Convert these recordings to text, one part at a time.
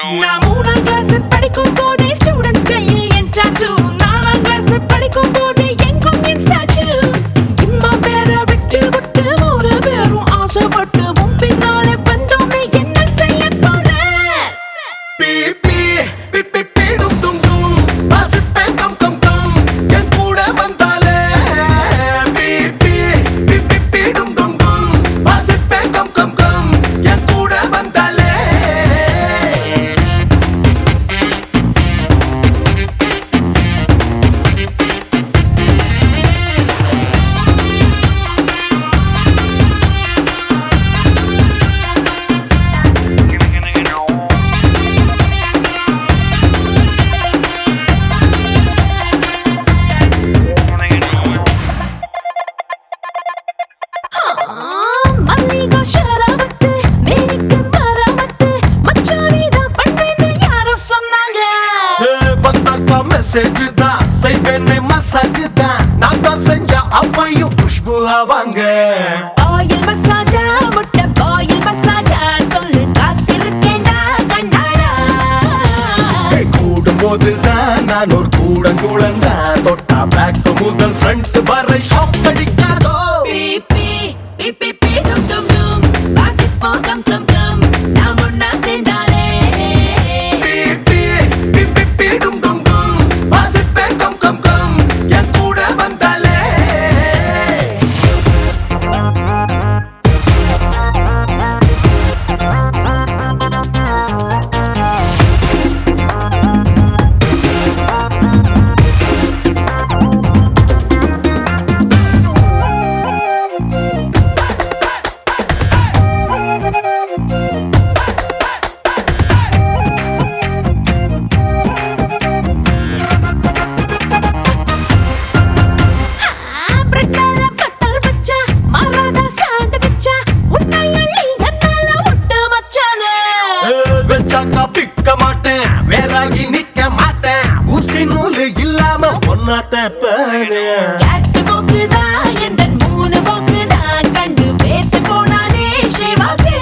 நான் 3ஆம் கிளாஸ் படிக்கும் போதே ஸ்டூடெண்ட்ஸ் கையில் என் டாட்டூ 4ஆம் கிளாஸ் படிக்கும் போதே எங்கும் என் ஸ்டாச்சு இம்மா பேர விட்டு விட்டு 3 பேரும் ஆசைப்பட்டு உன் பின்னாலே வந்தோமே என்ன செய்ய போற பீ பீ பீ பீ பீ டும் டும் டும் வாசிப்பேன் கம் கம் கம் என் கூட வந்தாலே பீ பீ பீ பீ பீ டும் டும் டும் வாசிப்பேன் கம் கம் கம் என் கூட வந்தாலே மல்லிகா ஷரவத்து மேனிக்கு மரவத்து மச்சானி தான் பண்ணேன்னு யாரோ சொன்னாங்க பந்தாக்கா மெசேஜ் தான் செய்வேனே மசாஜ் தான் நான் தான் செஞ்ச அப்பையும் குஷ்பு ஆவாங்க ஆயில் மசாஜா முட்டை ஆயில் மசாஜா சொல்லு காத்திருக்கேன்டா கண்ணாடா கூடும்போதுதான் நான் ஒரு கூடங்கூடன் தான் தொட்டா பேக் முதல் ஃப்ரெண்ட்ஸ் வரை ஷாப் அடிக்காதோ பீ பீ பீ பீ டும் டும் டும் வாசிப்போம் கம் கம் கம் நாம் ஒன்னா சேர்ந்தாலே பீ பீ பீ பீ பீ டும் டும் டும் வாசிப்பேன் கம் கம் கம் என் கூட வந்தாலே பிரெட்டால பட்டர் வச்சா மராதா சாண்ட்விச்சா உன்னை அள்ளி என்னால ஒட்டு மச்சானே வச்சாக்கா பிக்க மாட்டேன் வேறாகி நிக்க மாட்டேன் ஊசி நூலு இல்லாம ஒன்னாட்ட பேனே கேட்ஸ் போக்குதா எந்த 3 போக்குதா கண்டு பேச போனாலே ஷேவாக்கு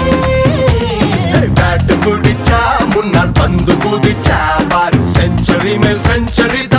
பேட் பிடிச்சா முன்னால் பந்து குதிச்சா பாரு செஞ்சுரி மேல் செஞ்சுரி